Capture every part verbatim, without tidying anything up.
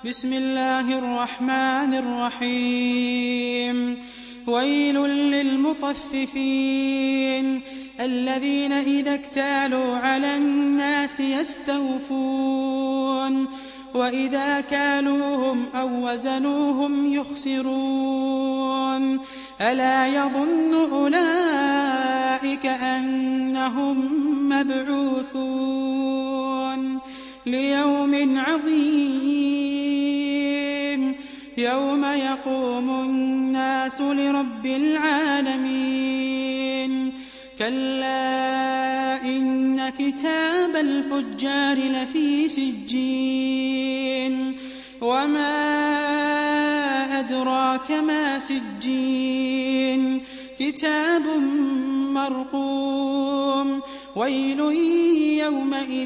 بسم الله الرحمن الرحيم ويل للمطففين الذين إذا اكتالوا على الناس يستوفون وإذا كالوهم أو وزنوهم يخسرون ألا يظن أولئك أنهم مبعوثون ليوم عظيم يوم يقوم الناس لرب العالمين كلا إن كتاب الفجار لفي سجين وما أدراك ما سجين كتاب مرقوم ويل يومئذ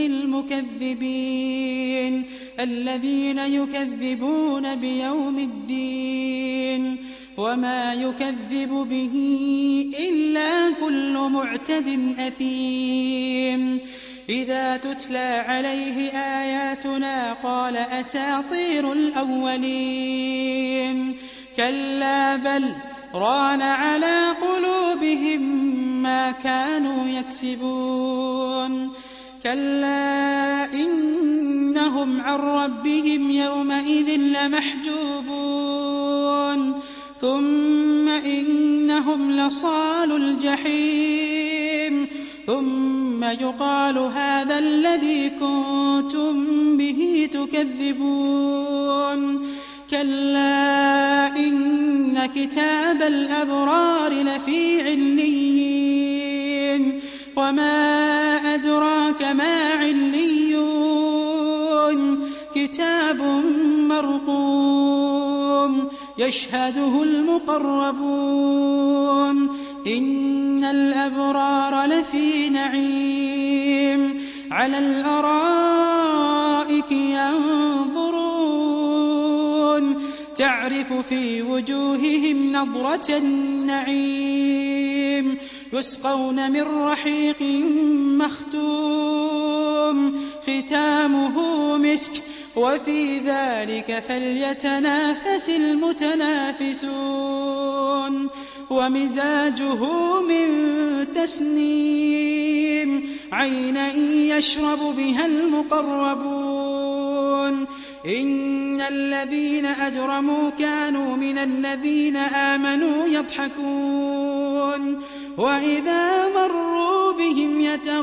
للمكذبين الذين يكذبون بيوم الدين وما يكذب به إلا كل معتد أثيم إذا تتلى عليه آياتنا قال أساطير الأولين كلا بل ران على قلوبهم ما كانوا يكسبون كلا إنهم عن ربهم يومئذ لمحجوبون ثم إنهم لصالوا الجحيم ثم يقال هذا الذي كنتم به تكذبون كلا إن كتاب الأبرار لفي عليين وما أدراك ما عليون كتاب مرقوم يشهده المقربون إن الأبرار لفي نعيم على الأرائك ينظرون تعرف في وجوههم نضرة النعيم يسقون من رحيق مختوم ختامه مسك وفي ذلك فليتنافس المتنافسون ومزاجه من تسنيم عينا يشرب بها المقربون إن الذين أجرموا كانوا من الذين آمنوا يضحكون وإذا مروا بهم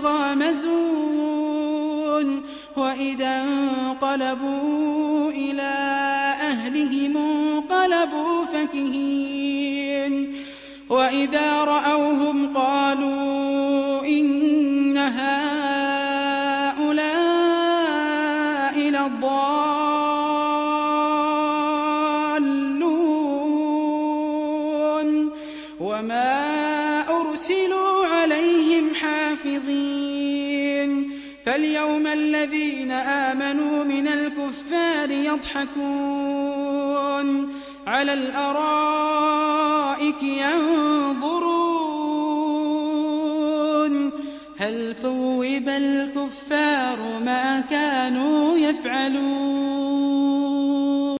يتغامزون وإذا انقلبوا إلى أهلهم انقلبوا فكهين وإذا رأوهم قالوا إن هؤلاء لضالون وما أرسلوا عليهم حافظين فاليوم الذين آمنوا من الكفار يضحكون على الأرائك ينظرون هل ثوب الكفار